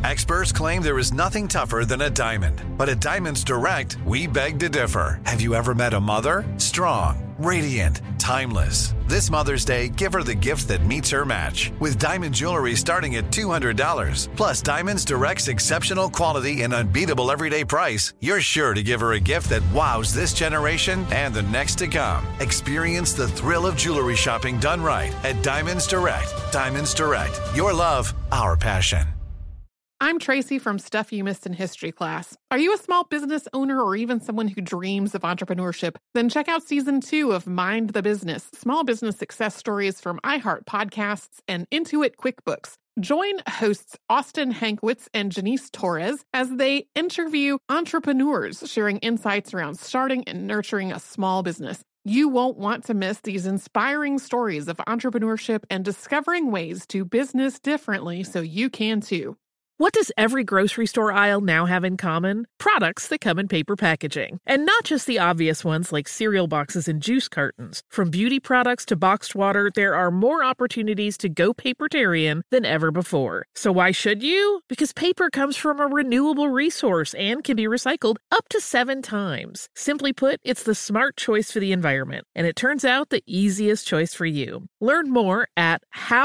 Experts claim there is nothing tougher than a diamond. But at Diamonds Direct, we beg to differ. Have you ever met a mother? Strong, radiant, timeless. This Mother's Day, give her the gift that meets her match. With diamond jewelry starting at $200. Plus, Diamonds Direct's exceptional quality and unbeatable everyday price, you're sure to give her a gift that wows this generation and the next to come. Experience the thrill of jewelry shopping done right at Diamonds Direct. Diamonds Direct. Your love, our passion. I'm Tracy from Stuff You Missed in History class. Are you a small business owner or even someone who dreams of entrepreneurship? Then check out Season 2 of Mind the Business, Small Business Success Stories from iHeart Podcasts and Intuit QuickBooks. Join hosts Austin Hankwitz and Janice Torres as they interview entrepreneurs sharing insights around starting and nurturing a small business. You won't want to miss these inspiring stories of entrepreneurship and discovering ways to business differently so you can too. What does every grocery store aisle now have in common? Products that come in paper packaging. And not just the obvious ones like cereal boxes and juice cartons. From beauty products to boxed water, there are more opportunities to go papertarian than ever before. So why should you? Because paper comes from a renewable resource and can be recycled up to 7 times. Simply put, it's the smart choice for the environment. And it turns out the easiest choice for you. Learn more at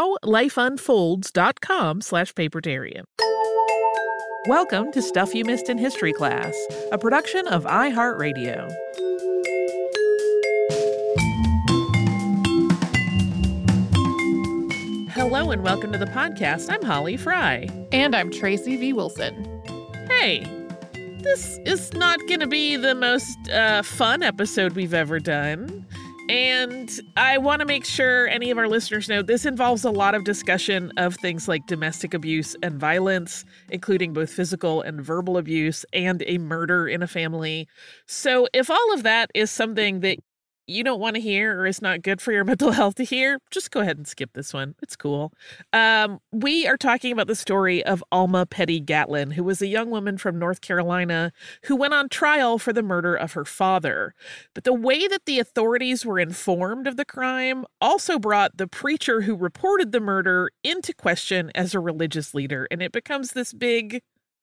howlifeunfolds.com/papertarian. Welcome to Stuff You Missed in History class, a production of iHeartRadio. Hello and welcome to the podcast. I'm Holly Fry. And I'm Tracy V. Wilson. Hey, this is not going to be the most fun episode we've ever done. And I want to make sure any of our listeners know this involves a lot of discussion of things like domestic abuse and violence, including both physical and verbal abuse and a murder in a family. So if all of that is something that you don't want to hear or is not good for your mental health to hear, just go ahead and skip this one. It's cool. We are talking about the story of Alma Petty Gatlin, who was a young woman from North Carolina who went on trial for the murder of her father. But the way that the authorities were informed of the crime also brought the preacher who reported the murder into question as a religious leader. And it becomes this big,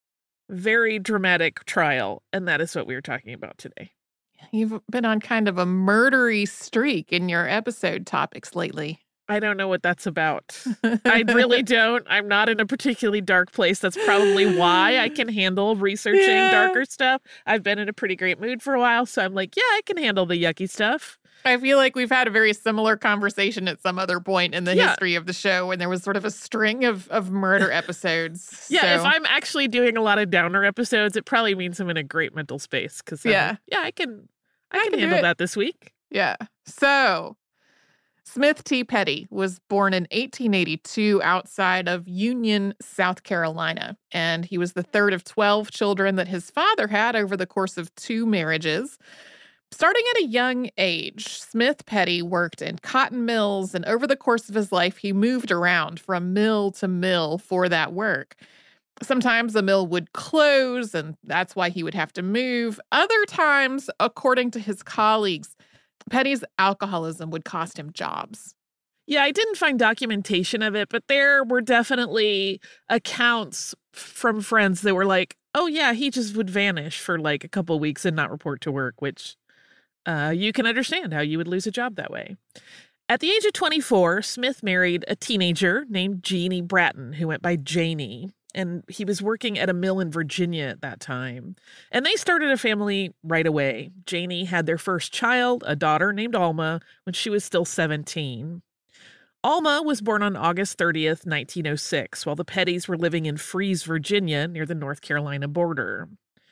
very dramatic trial. And that is what we are talking about today. You've been on kind of a murdery streak in your episode topics lately. I don't know what that's about. I really don't. I'm not in a particularly dark place. That's probably why I can handle researching darker stuff. I've been in a pretty great mood for a while, so I'm like, yeah, I can handle the yucky stuff. I feel like we've had a very similar conversation at some other point in the history of the show when there was sort of a string of murder episodes. Yeah, if I'm actually doing a lot of downer episodes, it probably means I'm in a great mental space. Because I can handle that this week. Yeah. So, Smith T. Petty was born in 1882 outside of Union, South Carolina, and he was the third of 12 children that his father had over the course of 2 marriages. Starting at a young age, Smith Petty worked in cotton mills, and over the course of his life, he moved around from mill to mill for that work. Sometimes the mill would close, and that's why he would have to move. Other times, according to his colleagues, Petty's alcoholism would cost him jobs. Yeah, I didn't find documentation of it, but there were definitely accounts from friends that were like, oh yeah, he just would vanish for like a couple of weeks and not report to work, which you can understand how you would lose a job that way. At the age of 24, Smith married a teenager named Jeannie Bratton, who went by Janie. And he was working at a mill in Virginia at that time. And they started a family right away. Janie had their first child, a daughter named Alma, when she was still 17. Alma was born on August 30th, 1906, while the Pettys were living in Fries, Virginia, near the North Carolina border.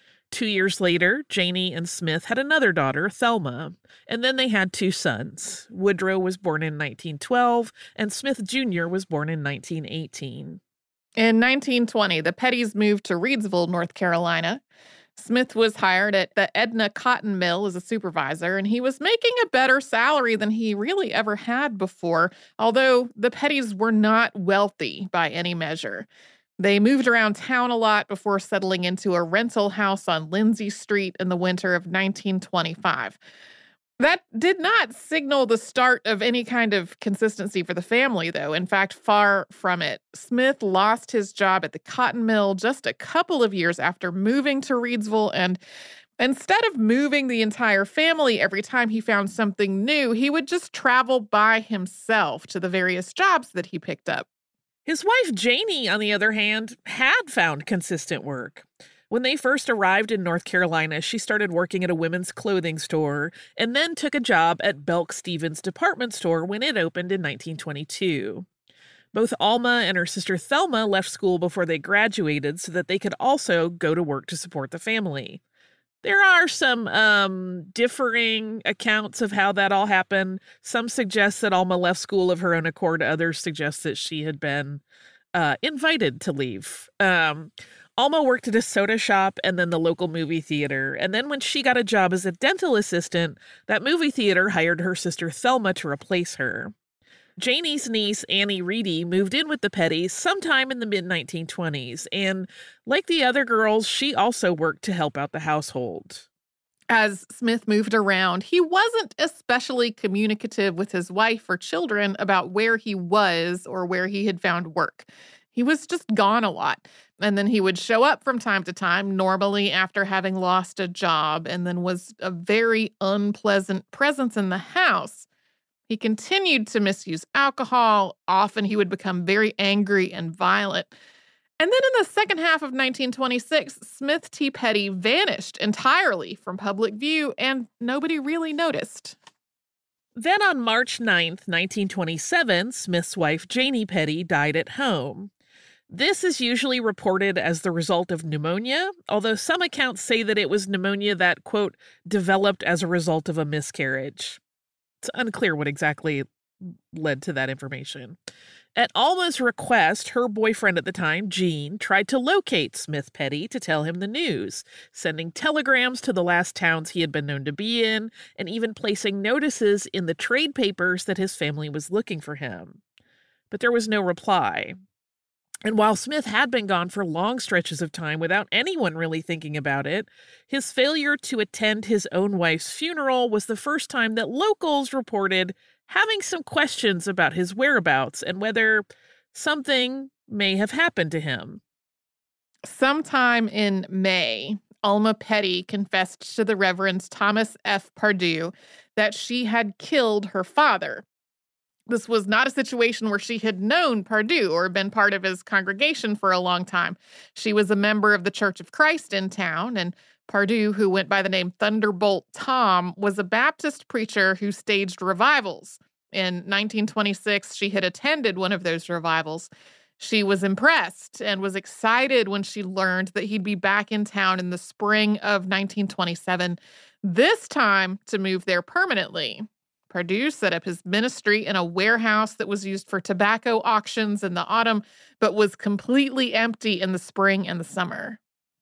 2 years later, Janie and Smith had another daughter, Thelma, and then they had 2 sons. Woodrow was born in 1912, and Smith Jr. was born in 1918. In 1920, the Pettys moved to Reidsville, North Carolina. Smith was hired at the Edna Cotton Mill as a supervisor, and he was making a better salary than he really ever had before, although the Pettys were not wealthy by any measure. They moved around town a lot before settling into a rental house on Lindsay Street in the winter of 1925. That did not signal the start of any kind of consistency for the family, though. In fact, far from it. Smith lost his job at the cotton mill just a couple of years after moving to Reidsville, and instead of moving the entire family every time he found something new, he would just travel by himself to the various jobs that he picked up. His wife, Janie, on the other hand, had found consistent work. When they first arrived in North Carolina, she started working at a women's clothing store and then took a job at Belk Stevens department store when it opened in 1922. Both Alma and her sister Thelma left school before they graduated so that they could also go to work to support the family. There are some differing accounts of how that all happened. Some suggest that Alma left school of her own accord. Others suggest that she had been invited to leave. Alma worked at a soda shop and then the local movie theater. And then when she got a job as a dental assistant, that movie theater hired her sister Thelma to replace her. Janie's niece, Annie Reedy, moved in with the Pettys sometime in the mid-1920s. And like the other girls, she also worked to help out the household. As Smith moved around, he wasn't especially communicative with his wife or children about where he was or where he had found work. He was just gone a lot. And then he would show up from time to time, normally after having lost a job, and then was a very unpleasant presence in the house. He continued to misuse alcohol. Often he would become very angry and violent. And then in the second half of 1926, Smith T. Petty vanished entirely from public view, and nobody really noticed. Then on March 9th, 1927, Smith's wife, Janie Petty, died at home. This is usually reported as the result of pneumonia, although some accounts say that it was pneumonia that, quote, developed as a result of a miscarriage. It's unclear what exactly led to that information. At Alma's request, her boyfriend at the time, Gene, tried to locate Smith Petty to tell him the news, sending telegrams to the last towns he had been known to be in, and even placing notices in the trade papers that his family was looking for him. But there was no reply. And while Smith had been gone for long stretches of time without anyone really thinking about it, his failure to attend his own wife's funeral was the first time that locals reported having some questions about his whereabouts and whether something may have happened to him. Sometime in May, Alma Petty confessed to the Reverend Thomas F. Pardue that she had killed her father. This was not a situation where she had known Pardue or been part of his congregation for a long time. She was a member of the Church of Christ in town, and Pardue, who went by the name Thunderbolt Tom, was a Baptist preacher who staged revivals. In 1926, she had attended one of those revivals. She was impressed and was excited when she learned that he'd be back in town in the spring of 1927, this time to move there permanently. Pardue set up his ministry in a warehouse that was used for tobacco auctions in the autumn, but was completely empty in the spring and the summer.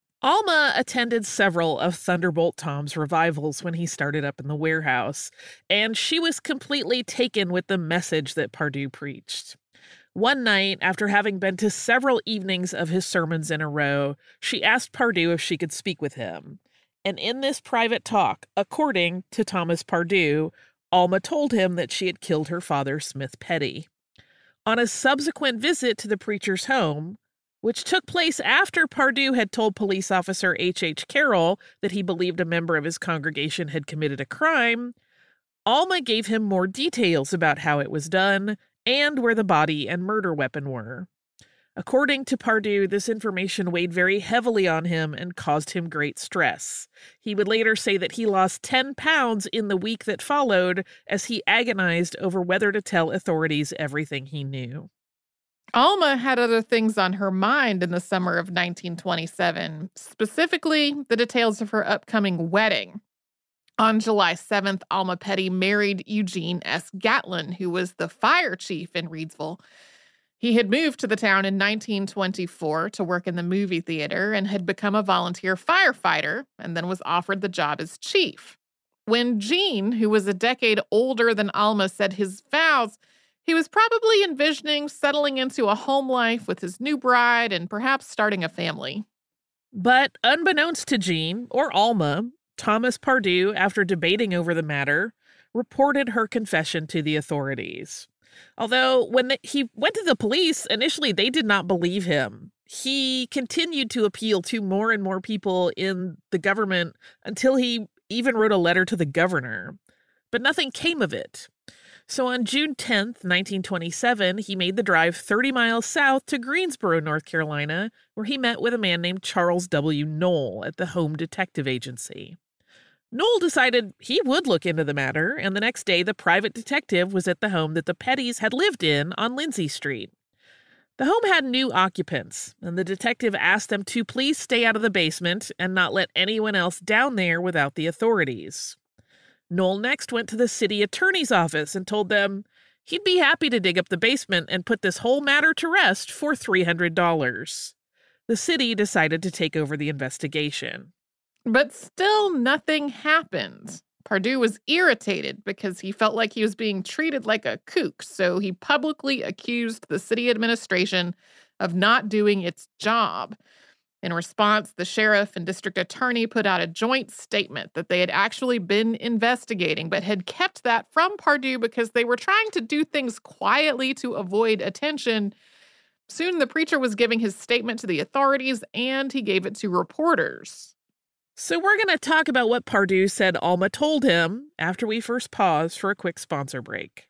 Alma attended several of Thunderbolt Tom's revivals when he started up in the warehouse, and she was completely taken with the message that Pardue preached. One night, after having been to several evenings of his sermons in a row, she asked Pardue if she could speak with him. And in this private talk, according to Thomas Pardue, Alma told him that she had killed her father, Smith Petty. On a subsequent visit to the preacher's home, which took place after Pardue had told police officer H.H. Carroll that he believed a member of his congregation had committed a crime, Alma gave him more details about how it was done and where the body and murder weapon were. According to Pardue, this information weighed very heavily on him and caused him great stress. He would later say that he lost 10 pounds in the week that followed as he agonized over whether to tell authorities everything he knew. Alma had other things on her mind in the summer of 1927, specifically the details of her upcoming wedding. On July 7th, Alma Petty married Eugene S. Gatlin, who was the fire chief in Reidsville. He had moved to the town in 1924 to work in the movie theater and had become a volunteer firefighter and then was offered the job as chief. When Gene, who was a decade older than Alma, said his vows, he was probably envisioning settling into a home life with his new bride and perhaps starting a family. But unbeknownst to Gene or Alma, Thomas Pardue, after debating over the matter, reported her confession to the authorities. Although when he went to the police, initially they did not believe him. He continued to appeal to more and more people in the government until he even wrote a letter to the governor. But nothing came of it. So on June 10th, 1927, he made the drive 30 miles south to Greensboro, North Carolina, where he met with a man named Charles W. Knoll at the Home Detective Agency. Knoll decided he would look into the matter, and the next day the private detective was at the home that the Pettys had lived in on Lindsay Street. The home had new occupants, and the detective asked them to please stay out of the basement and not let anyone else down there without the authorities. Knoll next went to the city attorney's office and told them he'd be happy to dig up the basement and put this whole matter to rest for $300. The city decided to take over the investigation. But still nothing happened. Pardue was irritated because he felt like he was being treated like a kook, so he publicly accused the city administration of not doing its job. In response, the sheriff and district attorney put out a joint statement that they had actually been investigating, but had kept that from Pardue because they were trying to do things quietly to avoid attention. Soon the preacher was giving his statement to the authorities, and he gave it to reporters. So we're going to talk about what Pardue said Alma told him after we first pause for a quick sponsor break.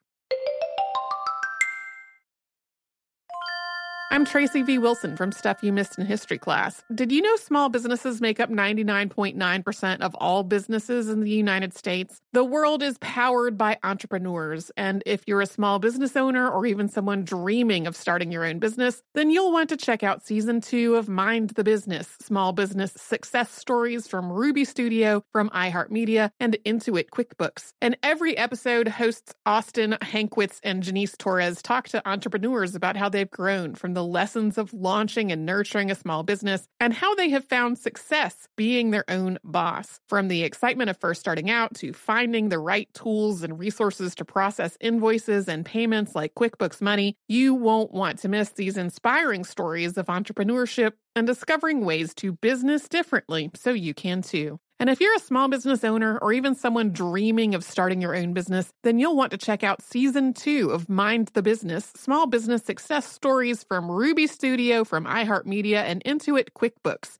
I'm Tracy V. Wilson from Stuff You Missed in History class. Did you know small businesses make up 99.9% of all businesses in the United States? The world is powered by entrepreneurs, and if you're a small business owner or even someone dreaming of starting your own business, then you'll want to check out Season 2 of Mind the Business, Small Business Success Stories from Ruby Studio, from iHeartMedia, and Intuit QuickBooks. And every episode, hosts Austin Hankwitz and Janice Torres talk to entrepreneurs about how they've grown from the lessons of launching and nurturing a small business and how they have found success being their own boss. From the excitement of first starting out to finding the right tools and resources to process invoices and payments like QuickBooks Money, you won't want to miss these inspiring stories of entrepreneurship and discovering ways to business differently so you can too. And if you're a small business owner or even someone dreaming of starting your own business, then you'll want to check out Season 2 of Mind the Business, Small Business Success Stories from Ruby Studio, from iHeartMedia, and Intuit QuickBooks.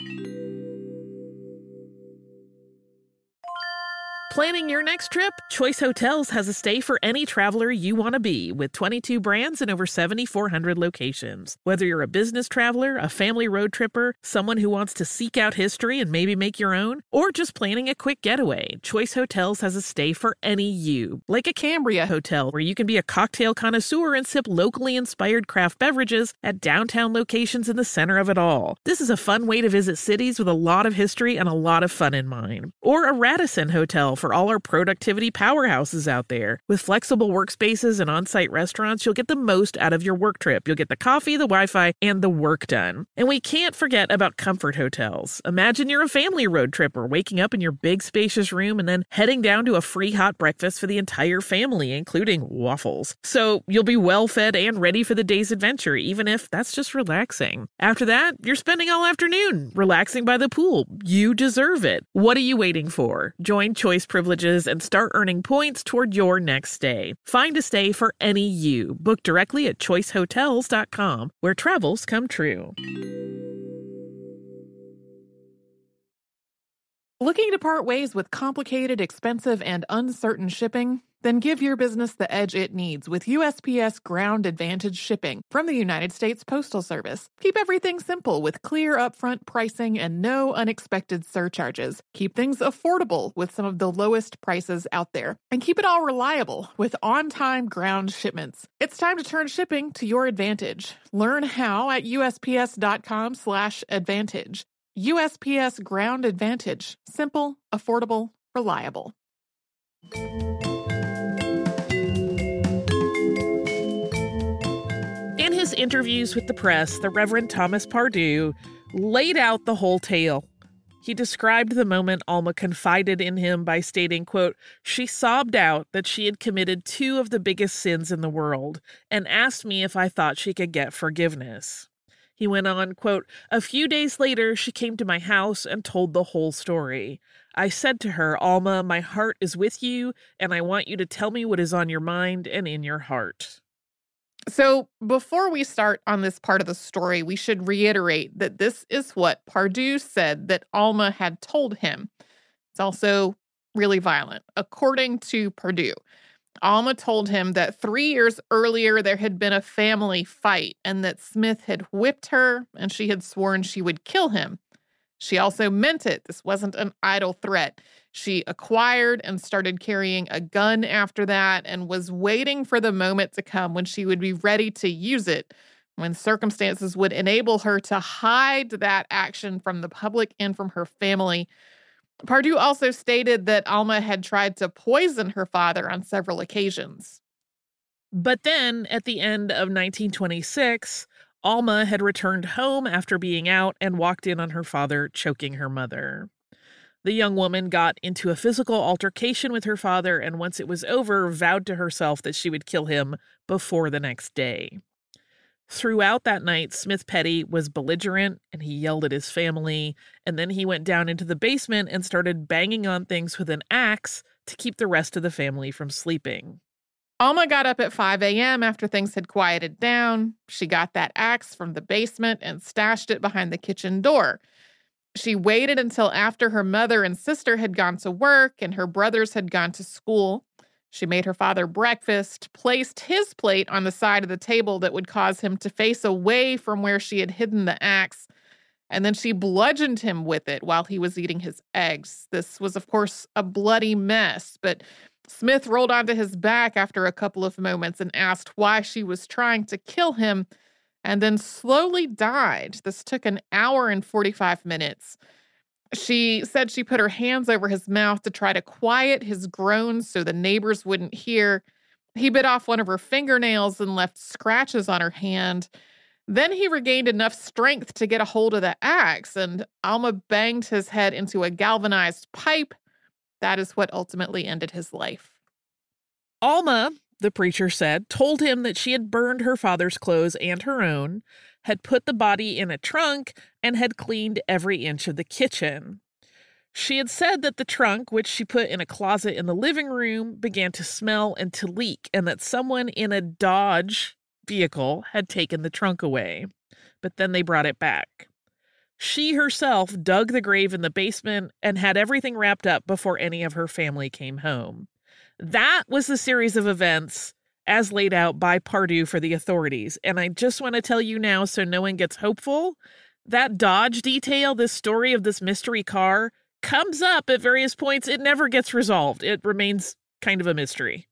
Planning your next trip? Choice Hotels has a stay for any traveler you want to be, with 22 brands and over 7,400 locations. Whether you're a business traveler, a family road tripper, someone who wants to seek out history and maybe make your own, or just planning a quick getaway, Choice Hotels has a stay for any you. Like a Cambria Hotel, where you can be a cocktail connoisseur and sip locally inspired craft beverages at downtown locations in the center of it all. This is a fun way to visit cities with a lot of history and a lot of fun in mind. Or a Radisson Hotel for all our productivity powerhouses out there. With flexible workspaces and on-site restaurants, you'll get the most out of your work trip. You'll get the coffee, the Wi-Fi, and the work done. And we can't forget about Comfort Hotels. Imagine you're a family road tripper, waking up in your big spacious room and then heading down to a free hot breakfast for the entire family, including waffles. So you'll be well fed and ready for the day's adventure, even if that's just relaxing. After that, you're spending all afternoon relaxing by the pool. You deserve it. What are you waiting for? Join Choice Privileges and start earning points toward your next stay. Find a stay for any you. Book directly at choicehotels.com, where travels come true. Looking to part ways with complicated, expensive, and uncertain shipping? Then give your business the edge it needs with USPS Ground Advantage shipping from the United States Postal Service. Keep everything simple with clear upfront pricing and no unexpected surcharges. Keep things affordable with some of the lowest prices out there. And keep it all reliable with on-time ground shipments. It's time to turn shipping to your advantage. Learn how at USPS.com/advantage. USPS Ground Advantage. Simple, affordable, reliable. In his interviews with the press, the Reverend Thomas Pardue laid out the whole tale. He described the moment Alma confided in him by stating, quote, "She sobbed out that she had committed two of the biggest sins in the world and asked me if I thought she could get forgiveness." He went on, quote, "A few days later, she came to my house and told the whole story. I said to her, Alma, my heart is with you, and I want you to tell me what is on your mind and in your heart." So, before we start on this part of the story, we should reiterate that this is what Pardue said that Alma had told him. It's also really violent. According to Pardue, Alma told him that 3 years earlier there had been a family fight and that Smith had whipped her and she had sworn she would kill him. She also meant it. This wasn't an idle threat. She acquired and started carrying a gun after that and was waiting for the moment to come when she would be ready to use it, when circumstances would enable her to hide that action from the public and from her family. Pardue also stated that Alma had tried to poison her father on several occasions. But then, at the end of 1926, Alma had returned home after being out and walked in on her father choking her mother. The young woman got into a physical altercation with her father, and once it was over, vowed to herself that she would kill him before the next day. Throughout that night, Smith Petty was belligerent, and he yelled at his family, and then he went down into the basement and started banging on things with an axe to keep the rest of the family from sleeping. Alma got up at 5 a.m. after things had quieted down. She got that axe from the basement and stashed it behind the kitchen door. She waited until after her mother and sister had gone to work and her brothers had gone to school. She made her father breakfast, placed his plate on the side of the table that would cause him to face away from where she had hidden the axe, and then she bludgeoned him with it while he was eating his eggs. This was, of course, a bloody mess, but Smith rolled onto his back after a couple of moments and asked why she was trying to kill him, and then slowly died. This took an hour and 45 minutes. She said she put her hands over his mouth to try to quiet his groans so the neighbors wouldn't hear. He bit off one of her fingernails and left scratches on her hand. Then he regained enough strength to get a hold of the axe, and Alma banged his head into a galvanized pipe. That is what ultimately ended his life. Alma, the preacher said, told him that she had burned her father's clothes and her own, had put the body in a trunk, and had cleaned every inch of the kitchen. She had said that the trunk, which she put in a closet in the living room, began to smell and to leak, and that someone in a Dodge vehicle had taken the trunk away. But then they brought it back. She herself dug the grave in the basement and had everything wrapped up before any of her family came home. That was the series of events as laid out by Pardue for the authorities. And I just want to tell you now, so no one gets hopeful, that Dodge detail, this story of this mystery car, comes up at various points. It never gets resolved. It remains kind of a mystery.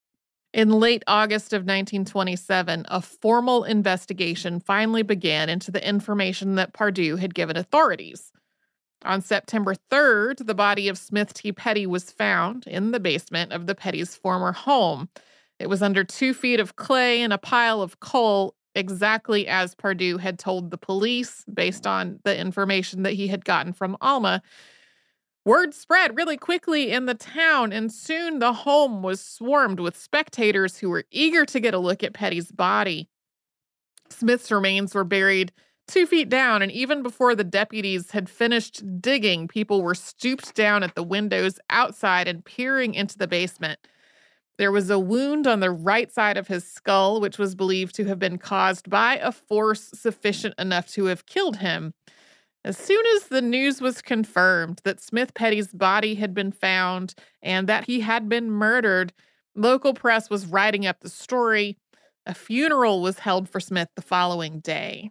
In late August of 1927, a formal investigation finally began into the information that Pardue had given authorities. On September 3rd, the body of Smith T. Petty was found in the basement of the Petty's former home. It was under 2 feet of clay and a pile of coal, exactly as Pardue had told the police based on the information that he had gotten from Alma. Word spread really quickly in the town, and soon the home was swarmed with spectators who were eager to get a look at Petty's body. Smith's remains were buried 2 feet down, and even before the deputies had finished digging, people were stooped down at the windows outside and peering into the basement. There was a wound on the right side of his skull, which was believed to have been caused by a force sufficient enough to have killed him. As soon as the news was confirmed that Smith Petty's body had been found and that he had been murdered, local press was writing up the story. A funeral was held for Smith the following day.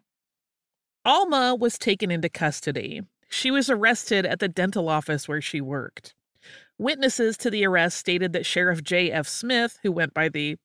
Alma was taken into custody. She was arrested at the dental office where she worked. Witnesses to the arrest stated that Sheriff J.F. Smith, who went by the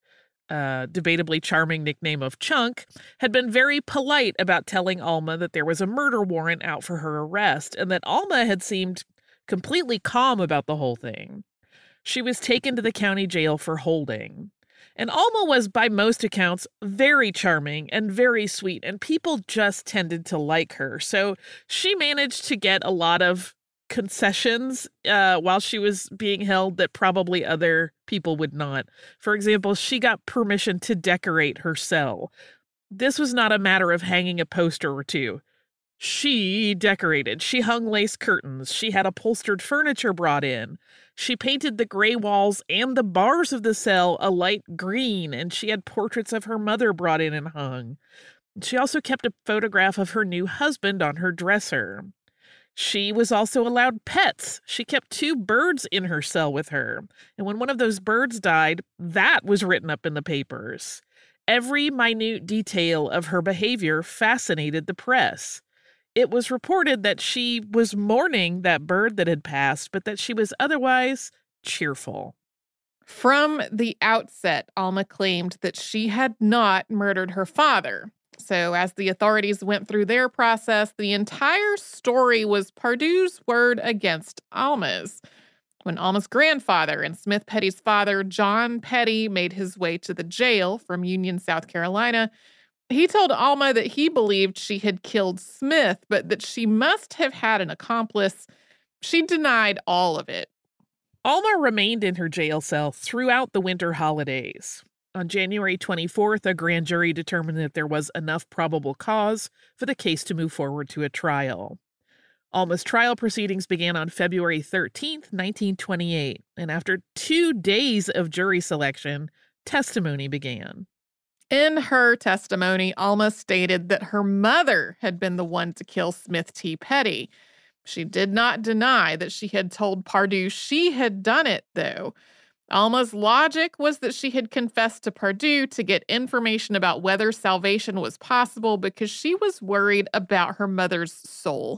debatably charming nickname of Chunk, had been very polite about telling Alma that there was a murder warrant out for her arrest, and that Alma had seemed completely calm about the whole thing. She was taken to the county jail for holding. And Alma was, by most accounts, very charming and very sweet, and people just tended to like her. So she managed to get a lot of concessions while she was being held that probably other people would not. For example, she got permission to decorate her cell. This was not a matter of hanging a poster or two. She decorated. She hung lace curtains. She had upholstered furniture brought in. She painted the gray walls and the bars of the cell a light green, and she had portraits of her mother brought in and hung. She also kept a photograph of her new husband on her dresser. She was also allowed pets. She kept 2 birds in her cell with her. And when one of those birds died, that was written up in the papers. Every minute detail of her behavior fascinated the press. It was reported that she was mourning that bird that had passed, but that she was otherwise cheerful. From the outset, Alma claimed that she had not murdered her father. So as the authorities went through their process, the entire story was Pardue's word against Alma's. When Alma's grandfather and Smith Petty's father, John Petty, made his way to the jail from Union, South Carolina, he told Alma that he believed she had killed Smith, but that she must have had an accomplice. She denied all of it. Alma remained in her jail cell throughout the winter holidays. On January 24th, a grand jury determined that there was enough probable cause for the case to move forward to a trial. Alma's trial proceedings began on February 13th, 1928, and after 2 days of jury selection, testimony began. In her testimony, Alma stated that her mother had been the one to kill Smith T. Petty. She did not deny that she had told Pardue she had done it, though. Alma's logic was that she had confessed to Pardue to get information about whether salvation was possible because she was worried about her mother's soul.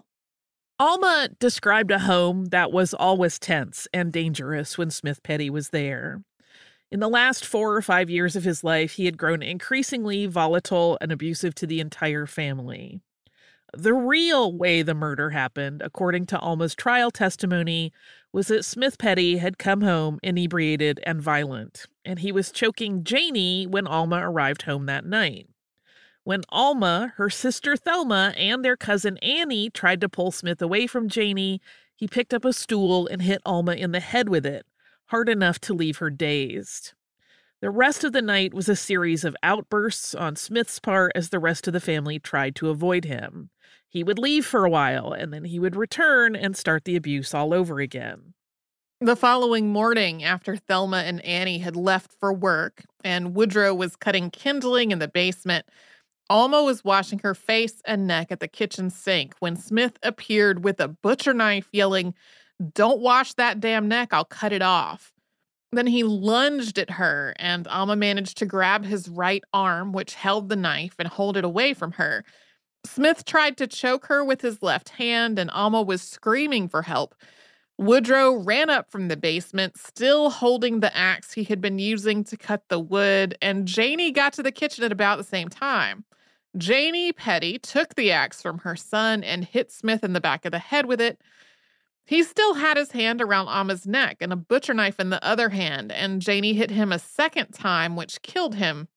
Alma described a home that was always tense and dangerous when Smith Petty was there. In the last 4 or 5 years of his life, he had grown increasingly volatile and abusive to the entire family. The real way the murder happened, according to Alma's trial testimony, was that Smith Petty had come home inebriated and violent, and he was choking Janie when Alma arrived home that night. When Alma, her sister Thelma, and their cousin Annie tried to pull Smith away from Janie, he picked up a stool and hit Alma in the head with it, hard enough to leave her dazed. The rest of the night was a series of outbursts on Smith's part as the rest of the family tried to avoid him. He would leave for a while, and then he would return and start the abuse all over again. The following morning, after Thelma and Annie had left for work and Woodrow was cutting kindling in the basement, Alma was washing her face and neck at the kitchen sink when Smith appeared with a butcher knife, yelling, "Don't wash that damn neck, I'll cut it off." Then he lunged at her, and Alma managed to grab his right arm, which held the knife, and hold it away from her. Smith tried to choke her with his left hand, and Alma was screaming for help. Woodrow ran up from the basement, still holding the axe he had been using to cut the wood, and Janie got to the kitchen at about the same time. Janie Petty took the axe from her son and hit Smith in the back of the head with it. He still had his hand around Alma's neck and a butcher knife in the other hand, and Janie hit him a second time, which killed him.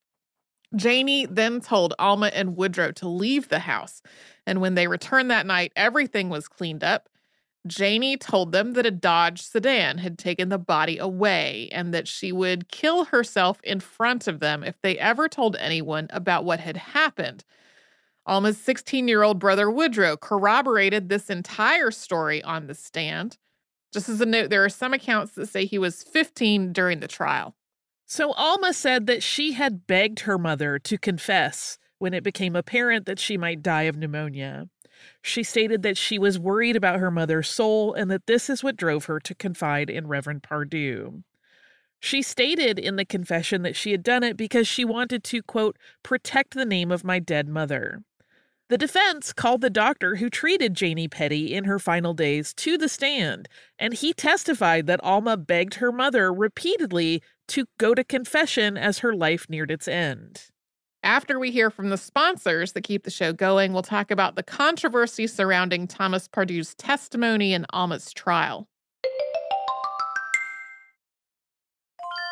Janie then told Alma and Woodrow to leave the house, and when they returned that night, everything was cleaned up. Janie told them that a Dodge sedan had taken the body away and that she would kill herself in front of them if they ever told anyone about what had happened. Alma's 16-year-old brother Woodrow corroborated this entire story on the stand. Just as a note, there are some accounts that say he was 15 during the trial. So Alma said that she had begged her mother to confess when it became apparent that she might die of pneumonia. She stated that she was worried about her mother's soul and that this is what drove her to confide in Reverend Pardue. She stated in the confession that she had done it because she wanted to, quote, protect the name of my dead mother. The defense called the doctor who treated Janie Petty in her final days to the stand, and he testified that Alma begged her mother repeatedly to go to confession as her life neared its end. After we hear from the sponsors that keep the show going, we'll talk about the controversy surrounding Thomas Pardue's testimony in Alma's trial.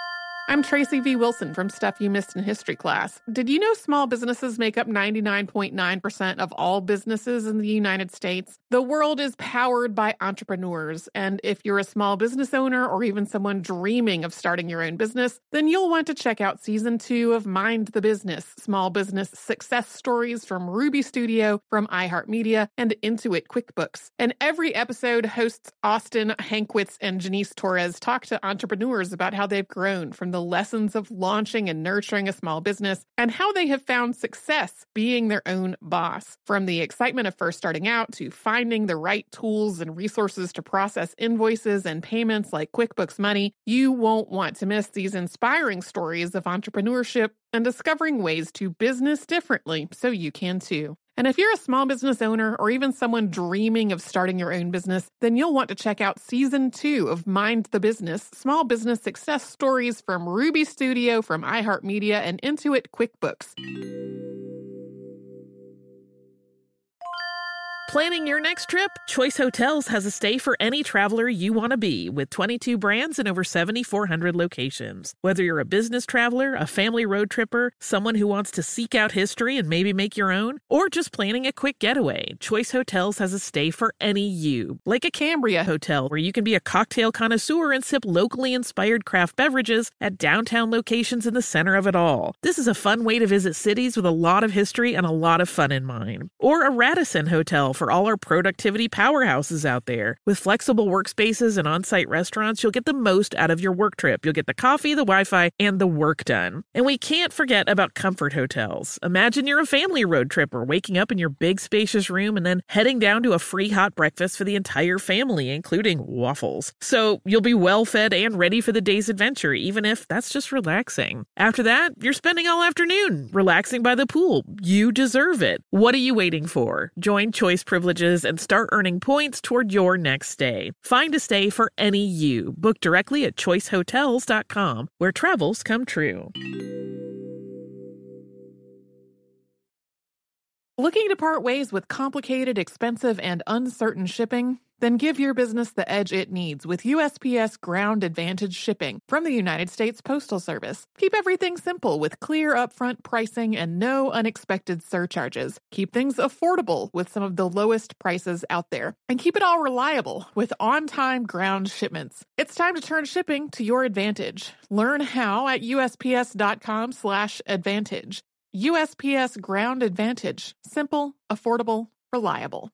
I'm Tracy V. Wilson from Stuff You Missed in History class. Did you know small businesses make up 99.9% of all businesses in the United States? The world is powered by entrepreneurs, and if you're a small business owner or even someone dreaming of starting your own business, then you'll want to check out Season 2 of Mind the Business, small business success stories from Ruby Studio, from iHeartMedia, and Intuit QuickBooks. And every episode, hosts Austin Hankwitz and Janice Torres talk to entrepreneurs about how they've grown from the lessons of launching and nurturing a small business and how they have found success being their own boss. From the excitement of first starting out to finding the right tools and resources to process invoices and payments like QuickBooks Money, you won't want to miss these inspiring stories of entrepreneurship and discovering ways to business differently so you can too. And if you're a small business owner or even someone dreaming of starting your own business, then you'll want to check out Season 2 of Mind the Business, small business success stories from Ruby Studio, from iHeartMedia, and Intuit QuickBooks. Planning your next trip? Choice Hotels has a stay for any traveler you want to be, with 22 brands and over 7,400 locations. Whether you're a business traveler, a family road tripper, someone who wants to seek out history and maybe make your own, or just planning a quick getaway, Choice Hotels has a stay for any you. Like a Cambria Hotel, where you can be a cocktail connoisseur and sip locally inspired craft beverages at downtown locations in the center of it all. This is a fun way to visit cities with a lot of history and a lot of fun in mind. Or a Radisson Hotel for all our productivity powerhouses out there. With flexible workspaces and on-site restaurants, you'll get the most out of your work trip. You'll get the coffee, the Wi-Fi, and the work done. And we can't forget about Comfort Hotels. Imagine you're a family road tripper, waking up in your big spacious room and then heading down to a free hot breakfast for the entire family, including waffles. So you'll be well fed and ready for the day's adventure, even if that's just relaxing. After that, you're spending all afternoon relaxing by the pool. You deserve it. What are you waiting for? Join Choice Privileges and start earning points toward your next stay. Find a stay for any you. Book directly at choicehotels.com, where travels come true. Looking to part ways with complicated, expensive, and uncertain shipping? Then give your business the edge it needs with USPS Ground Advantage shipping from the United States Postal Service. Keep everything simple with clear upfront pricing and no unexpected surcharges. Keep things affordable with some of the lowest prices out there. And keep it all reliable with on-time ground shipments. It's time to turn shipping to your advantage. Learn how at USPS.com/advantage. USPS Ground Advantage. Simple, affordable, reliable.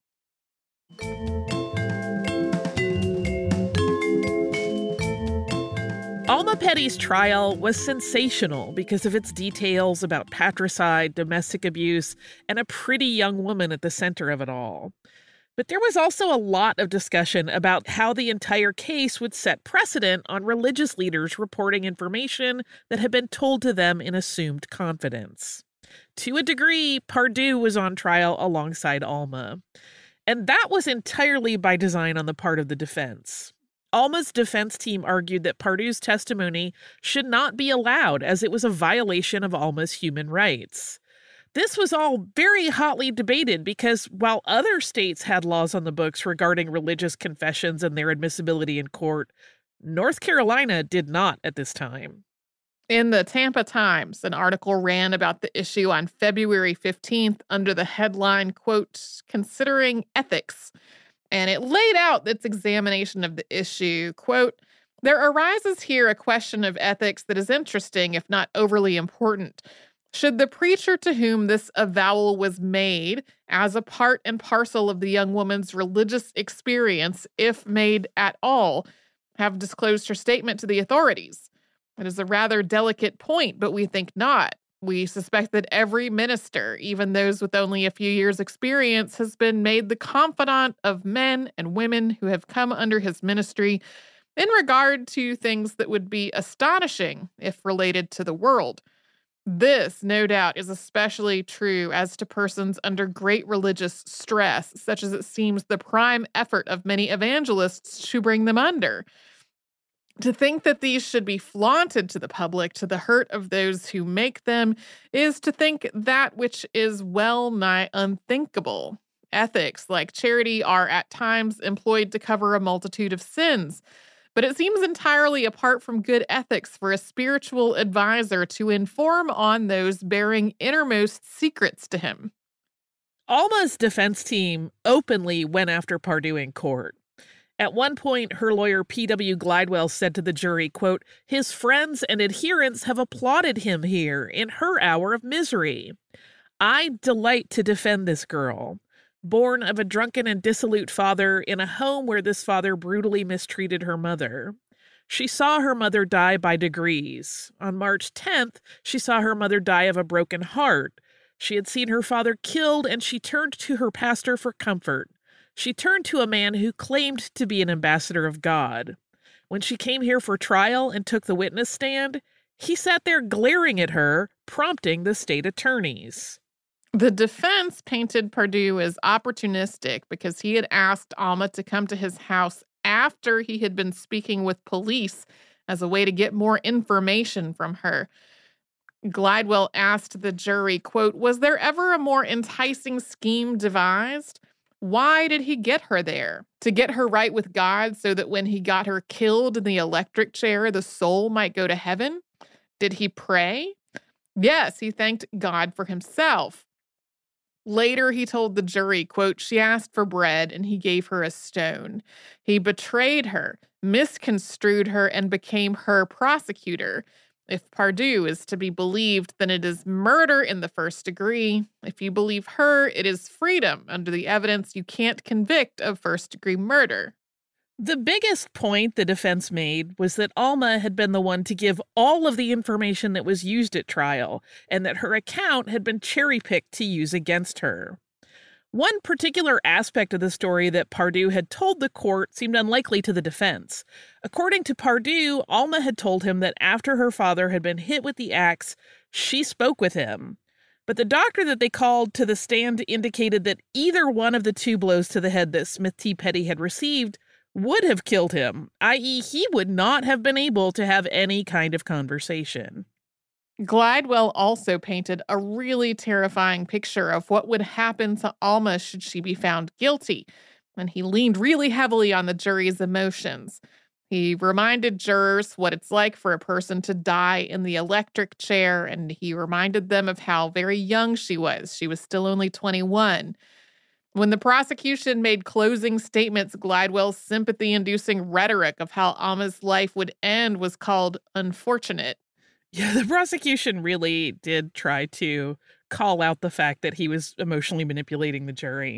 Alma Petty's trial was sensational because of its details about patricide, domestic abuse, and a pretty young woman at the center of it all. But there was also a lot of discussion about how the entire case would set precedent on religious leaders reporting information that had been told to them in assumed confidence. To a degree, Pardue was on trial alongside Alma. And that was entirely by design on the part of the defense. Alma's defense team argued that Pardue's testimony should not be allowed as it was a violation of Alma's human rights. This was all very hotly debated because while other states had laws on the books regarding religious confessions and their admissibility in court, North Carolina did not at this time. In the Tampa Times, an article ran about the issue on February 15th under the headline, quote, "Considering Ethics." And it laid out its examination of the issue. Quote, "There arises here a question of ethics that is interesting, if not overly important. Should the preacher to whom this avowal was made, as a part and parcel of the young woman's religious experience, if made at all, have disclosed her statement to the authorities? It is a rather delicate point, but we think not. We suspect that every minister, even those with only a few years' experience, has been made the confidant of men and women who have come under his ministry in regard to things that would be astonishing if related to the world. This, no doubt, is especially true as to persons under great religious stress, such as it seems the prime effort of many evangelists to bring them under. To think that these should be flaunted to the public to the hurt of those who make them is to think that which is well nigh unthinkable. Ethics, like charity, are at times employed to cover a multitude of sins. But it seems entirely apart from good ethics for a spiritual advisor to inform on those bearing innermost secrets to him. Alma's defense team openly went after Pardue in court. At one point, her lawyer P.W. Glidewell said to the jury, quote, "His friends and adherents have applauded him here in her hour of misery. I delight to defend this girl. Born of a drunken and dissolute father in a home where this father brutally mistreated her mother. She saw her mother die by degrees. On March 10th, she saw her mother die of a broken heart. She had seen her father killed, and she turned to her pastor for comfort. She turned to a man who claimed to be an ambassador of God. When she came here for trial and took the witness stand, he sat there glaring at her, prompting the state attorneys." The defense painted Pardue as opportunistic because he had asked Alma to come to his house after he had been speaking with police as a way to get more information from her. Glidewell asked the jury, quote, "Was there ever a more enticing scheme devised? Why did he get her there? To get her right with God so that when he got her killed in the electric chair, the soul might go to heaven? Did he pray? Yes, he thanked God for himself. Later, he told the jury, quote, she asked for bread and he gave her a stone. He betrayed her, misconstrued her, and became her prosecutor. If Pardue is to be believed, then it is murder in the first degree. If you believe her, it is freedom. Under the evidence, you can't convict of first-degree murder." The biggest point the defense made was that Alma had been the one to give all of the information that was used at trial, and that her account had been cherry-picked to use against her. One particular aspect of the story that Pardue had told the court seemed unlikely to the defense. According to Pardue, Alma had told him that after her father had been hit with the axe, she spoke with him. But the doctor that they called to the stand indicated that either one of the two blows to the head that Smith T. Petty had received would have killed him, i.e., he would not have been able to have any kind of conversation. Glidewell also painted a really terrifying picture of what would happen to Alma should she be found guilty, and he leaned really heavily on the jury's emotions. He reminded jurors what it's like for a person to die in the electric chair, and he reminded them of how very young she was. She was still only 21. When the prosecution made closing statements, Glidewell's sympathy-inducing rhetoric of how Alma's life would end was called unfortunate. Yeah, the prosecution really did try to call out the fact that he was emotionally manipulating the jury.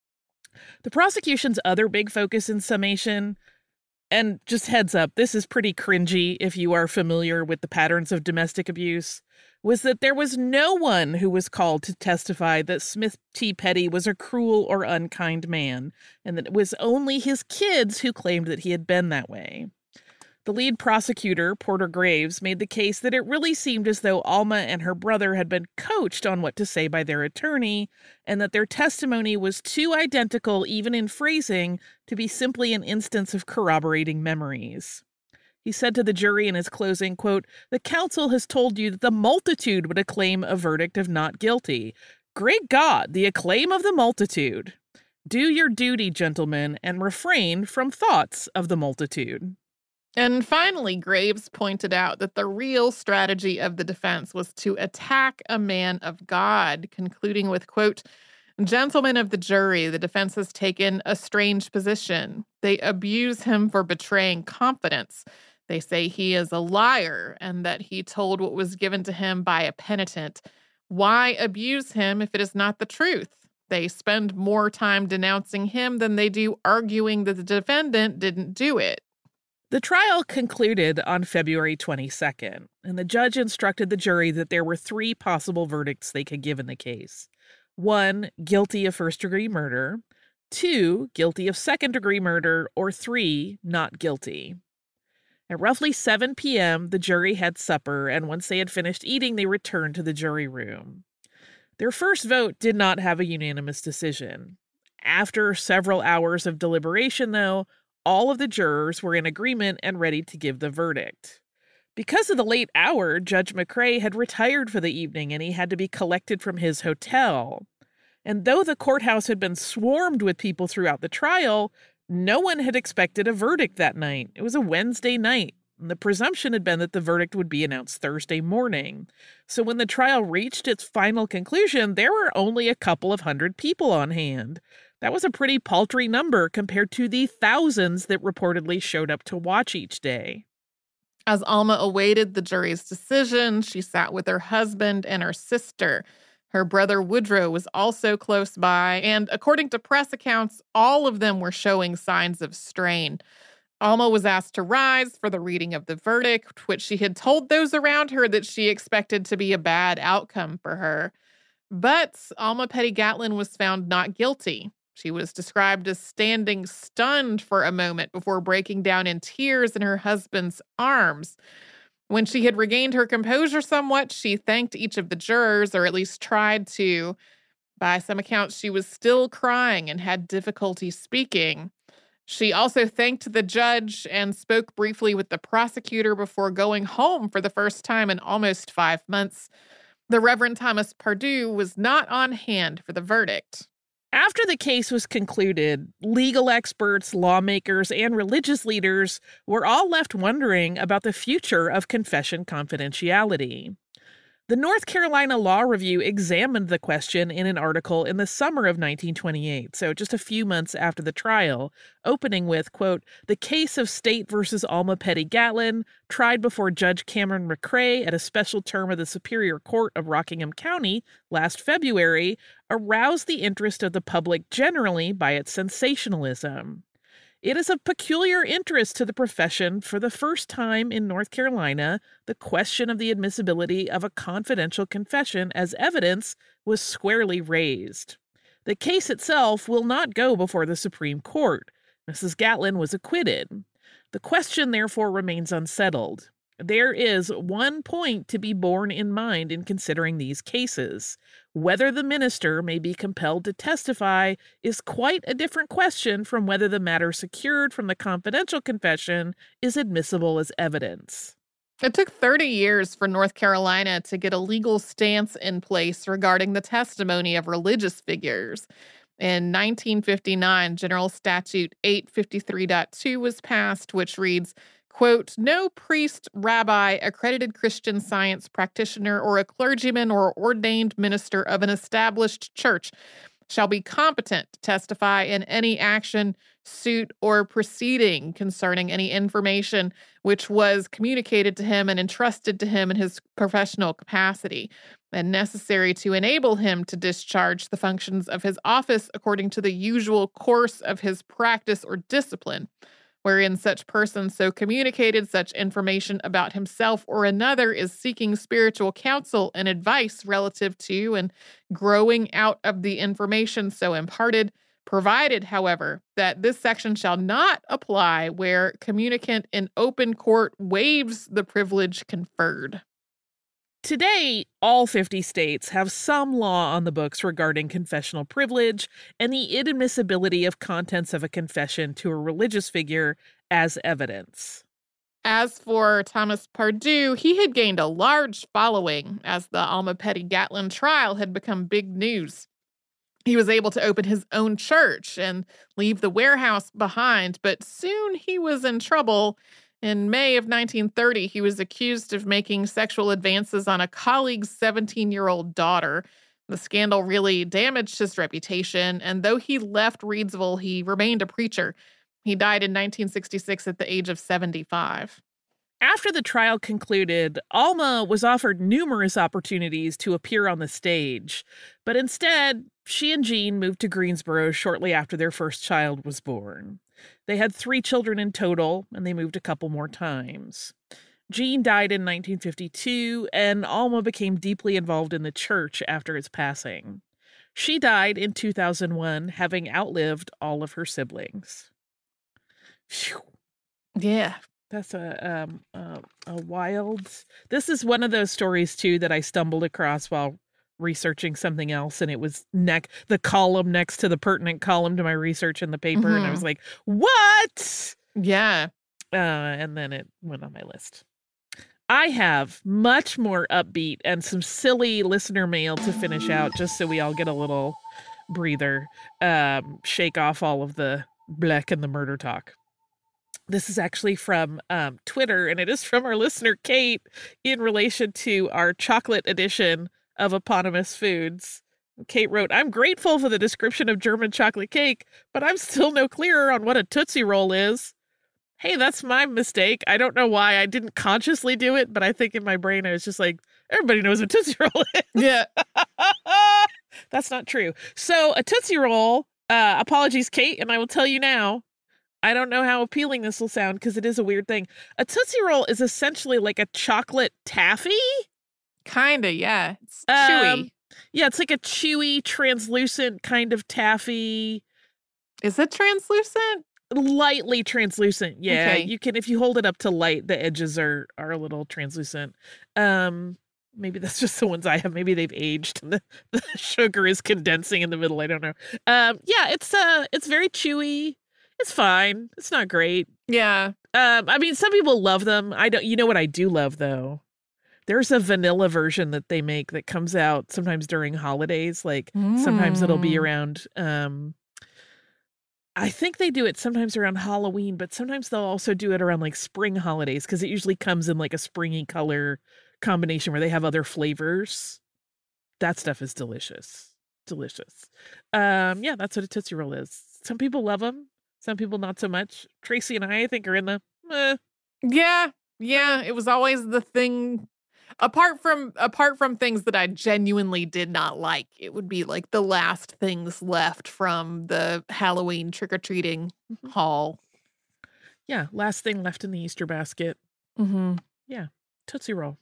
The prosecution's other big focus in summation, and just heads up, this is pretty cringy if you are familiar with the patterns of domestic abuse, was that there was no one who was called to testify that Smith T. Petty was a cruel or unkind man, and that it was only his kids who claimed that he had been that way. The lead prosecutor, Porter Graves, made the case that it really seemed as though Alma and her brother had been coached on what to say by their attorney, and that their testimony was too identical, even in phrasing, to be simply an instance of corroborating memories. He said to the jury in his closing, quote, "The counsel has told you that the multitude would acclaim a verdict of not guilty. Great God, the acclaim of the multitude. Do your duty, gentlemen, and refrain from thoughts of the multitude." And finally, Graves pointed out that the real strategy of the defense was to attack a man of God, concluding with, quote, "Gentlemen of the jury, the defense has taken a strange position. They abuse him for betraying confidence. They say he is a liar and that he told what was given to him by a penitent. Why abuse him if it is not the truth? They spend more time denouncing him than they do arguing that the defendant didn't do it." The trial concluded on February 22nd, and the judge instructed the jury that there were 3 possible verdicts they could give in the case. 1, guilty of first-degree murder. 2, guilty of second-degree murder. Or 3, not guilty. At roughly 7 p.m., the jury had supper, and once they had finished eating, they returned to the jury room. Their first vote did not have a unanimous decision. After several hours of deliberation, though, all of the jurors were in agreement and ready to give the verdict. Because of the late hour, Judge McCrae had retired for the evening and he had to be collected from his hotel. And though the courthouse had been swarmed with people throughout the trial, no one had expected a verdict that night. It was a Wednesday night. The presumption had been that the verdict would be announced Thursday morning. So when the trial reached its final conclusion, there were only a couple of hundred people on hand. That was a pretty paltry number compared to the thousands that reportedly showed up to watch each day. As Alma awaited the jury's decision, she sat with her husband and her sister. Her brother Woodrow was also close by, and according to press accounts, all of them were showing signs of strain. Alma was asked to rise for the reading of the verdict, which she had told those around her that she expected to be a bad outcome for her. But Alma Petty Gatlin was found not guilty. She was described as standing stunned for a moment before breaking down in tears in her husband's arms. When she had regained her composure somewhat, she thanked each of the jurors, or at least tried to. By some accounts, she was still crying and had difficulty speaking. She also thanked the judge and spoke briefly with the prosecutor before going home for the first time in almost 5 months. The Reverend Thomas Pardue was not on hand for the verdict. After the case was concluded, legal experts, lawmakers, and religious leaders were all left wondering about the future of confession confidentiality. The North Carolina Law Review examined the question in an article in the summer of 1928, so just a few months after the trial, opening with, quote, "The case of State versus Alma Petty Gatlin, tried before Judge Cameron McCrae at a special term of the Superior Court of Rockingham County last February, aroused the interest of the public generally by its sensationalism. It is of peculiar interest to the profession for the first time in North Carolina, the question of the admissibility of a confidential confession as evidence was squarely raised. The case itself will not go before the Supreme Court. Mrs. Gatlin was acquitted. The question, therefore, remains unsettled. There is one point to be borne in mind in considering these cases. Whether the minister may be compelled to testify is quite a different question from whether the matter secured from the confidential confession is admissible as evidence." It took 30 years for North Carolina to get a legal stance in place regarding the testimony of religious figures. In 1959, General Statute 853.2 was passed, which reads, quote, "No priest, rabbi, accredited Christian Science practitioner, or a clergyman or ordained minister of an established church shall be competent to testify in any action, suit, or proceeding concerning any information which was communicated to him and entrusted to him in his professional capacity, and necessary to enable him to discharge the functions of his office according to the usual course of his practice or discipline, wherein such person so communicated such information about himself or another is seeking spiritual counsel and advice relative to and growing out of the information so imparted, provided, however, that this section shall not apply where communicant in open court waives the privilege conferred." Today, all 50 states have some law on the books regarding confessional privilege and the inadmissibility of contents of a confession to a religious figure as evidence. As for Thomas Pardue, he had gained a large following as the Alma Petty Gatlin trial had become big news. He was able to open his own church and leave the warehouse behind, but soon he was in trouble. In May of 1930, he was accused of making sexual advances on a colleague's 17-year-old daughter. The scandal really damaged his reputation, and though he left Reidsville, he remained a preacher. He died in 1966 at the age of 75. After the trial concluded, Alma was offered numerous opportunities to appear on the stage, but instead, she and Jean moved to Greensboro shortly after their first child was born. They had 3 children in total, and they moved a couple more times. Jean died in 1952, and Alma became deeply involved in the church after its passing. She died in 2001, having outlived all of her siblings. Phew. Yeah. That's a wild... This is one of those stories, too, that I stumbled across while researching something else, and it was the column next to the pertinent column to my research in the paper, and I was like, what? Yeah. And then it went on my list. I have much more upbeat and some silly listener mail to finish out, just so we all get a little breather, shake off all of the Bleck and the Murder Talk. This is actually from Twitter, and it is from our listener, Kate, in relation to our chocolate edition of Eponymous Foods. Kate wrote, I'm grateful for the description of German chocolate cake, but I'm still no clearer on what a Tootsie Roll is. Hey, that's my mistake. I don't know why I didn't consciously do it, but I think in my brain I was just like, everybody knows what Tootsie Roll is. Yeah. That's not true. So a Tootsie Roll, apologies, Kate, and I will tell you now, I don't know how appealing this will sound because it is a weird thing. A Tootsie Roll is essentially like a chocolate taffy. Kinda, yeah. It's chewy. Yeah, it's like a chewy, translucent kind of taffy. Is it translucent? Lightly translucent. Yeah, Okay. you can, if you hold it up to light, the edges are a little translucent. Maybe that's just the ones I have. Maybe they've aged and the sugar is condensing in the middle. I don't know. Yeah, it's very chewy. It's fine. It's not great. Yeah. I mean, some people love them. I don't. You know what I do love though? There's a vanilla version that they make that comes out sometimes during holidays. Like sometimes it'll be around. I think they do it sometimes around Halloween, but sometimes they'll also do it around like spring holidays because it usually comes in like a springy color combination where they have other flavors. That stuff is delicious. Delicious. Yeah, that's what a Tootsie Roll is. Some people love them. Some people not so much. Tracy and I think, are in the Yeah. It was always the thing. Apart from things that I genuinely did not like, it would be like the last things left from the Halloween trick-or-treating haul. Yeah, last thing left in the Easter basket. Yeah, Tootsie Roll.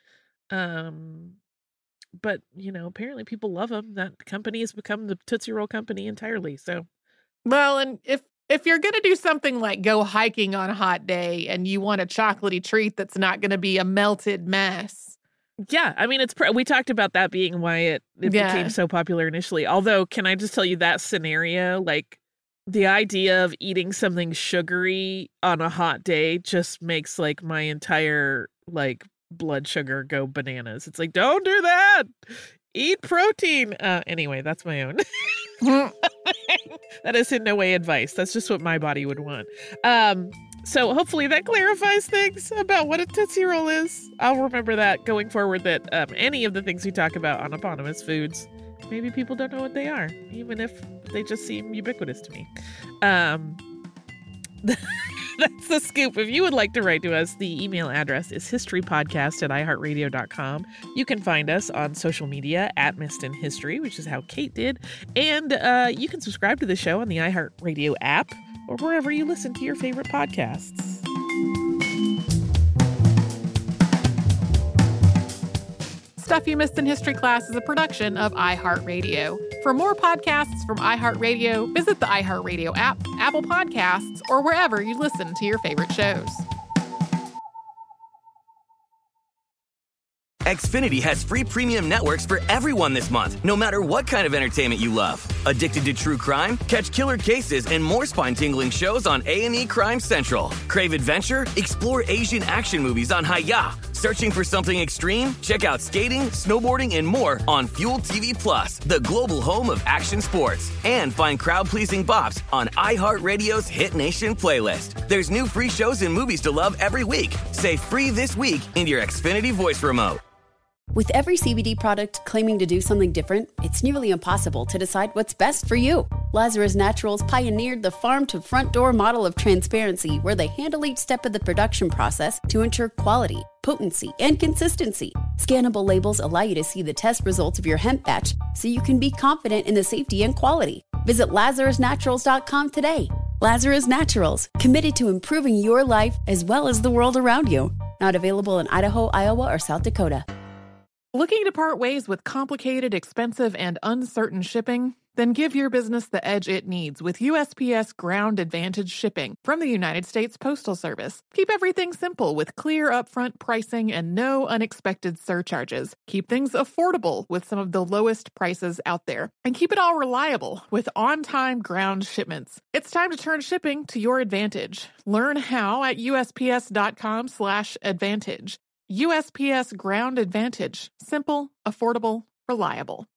But apparently people love them. That company has become the Tootsie Roll company entirely. So, well, and if you're gonna do something like go hiking on a hot day and you want a chocolatey treat that's not gonna be a melted mess. Yeah, I mean, we talked about that being why it became so popular initially. Although, can I just tell you that scenario, like the idea of eating something sugary on a hot day just makes like my entire like blood sugar go bananas. It's like, don't do that. Eat protein. Anyway, that's my own. That is in no way advice. That's just what my body would want. So hopefully that clarifies things about what a Tootsie Roll is. I'll remember that going forward, that any of the things we talk about on Eponymous Foods, maybe people don't know what they are, even if they just seem ubiquitous to me. That's the scoop. If you would like to write to us, the email address is historypodcast@iheartradio.com. You can find us on social media at Missed in History, which is how Kate did. And you can subscribe to the show on the iHeartRadio app or wherever you listen to your favorite podcasts. Stuff You Missed in History Class is a production of iHeartRadio. For more podcasts from iHeartRadio, visit the iHeartRadio app, Apple Podcasts, or wherever you listen to your favorite shows. Xfinity has free premium networks for everyone this month, no matter what kind of entertainment you love. Addicted to true crime? Catch killer cases and more spine-tingling shows on A&E Crime Central. Crave adventure? Explore Asian action movies on Hi-Ya. Searching for something extreme? Check out skating, snowboarding, and more on Fuel TV Plus, the global home of action sports. And find crowd-pleasing bops on iHeartRadio's Hit Nation playlist. There's new free shows and movies to love every week. Say free this week in your Xfinity voice remote. With every CBD product claiming to do something different, it's nearly impossible to decide what's best for you. Lazarus Naturals pioneered the farm-to-front-door model of transparency, where they handle each step of the production process to ensure quality, potency, and consistency. Scannable labels allow you to see the test results of your hemp batch, so you can be confident in the safety and quality. Visit LazarusNaturals.com today. Lazarus Naturals, committed to improving your life as well as the world around you. Not available in Idaho, Iowa, or South Dakota. Looking to part ways with complicated, expensive, and uncertain shipping? Then give your business the edge it needs with USPS Ground Advantage shipping from the United States Postal Service. Keep everything simple with clear upfront pricing and no unexpected surcharges. Keep things affordable with some of the lowest prices out there. And keep it all reliable with on-time ground shipments. It's time to turn shipping to your advantage. Learn how at USPS.com/advantage. USPS Ground Advantage. Simple, affordable, reliable.